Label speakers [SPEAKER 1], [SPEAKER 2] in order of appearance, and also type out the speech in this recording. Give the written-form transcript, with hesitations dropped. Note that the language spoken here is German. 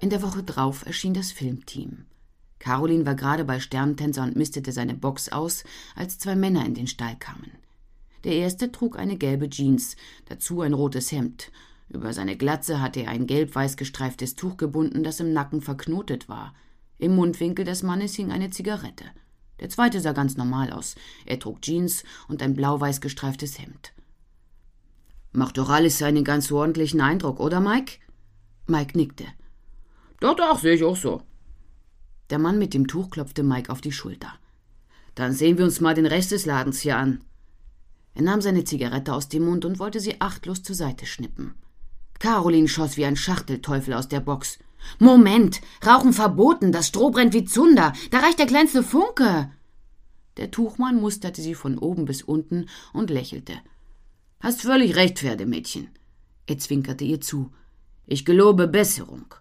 [SPEAKER 1] In der Woche drauf erschien das Filmteam. Caroline war gerade bei Sternentänzer und mistete seine Box aus, als 2 Männer in den Stall kamen. Der erste trug eine gelbe Jeans, dazu ein rotes Hemd. Über seine Glatze hatte er ein gelb-weiß gestreiftes Tuch gebunden, das im Nacken verknotet war. Im Mundwinkel des Mannes hing eine Zigarette. Der zweite sah ganz normal aus. Er trug Jeans und ein blau-weiß gestreiftes Hemd. »Macht doch alles einen ganz ordentlichen Eindruck, oder, Mike?« Mike nickte. »Doch, sehe ich auch so.« Der Mann mit dem Tuch klopfte Mike auf die Schulter. »Dann sehen wir uns mal den Rest des Ladens hier an.« Er nahm seine Zigarette aus dem Mund und wollte sie achtlos zur Seite schnippen. Caroline schoss wie ein Schachtelteufel aus der Box. »Moment! Rauchen verboten! Das Stroh brennt wie Zunder! Da reicht der kleinste Funke!« Der Tuchmann musterte sie von oben bis unten und lächelte. »Hast völlig recht, Pferdemädchen.« Er zwinkerte ihr zu. »Ich gelobe Besserung.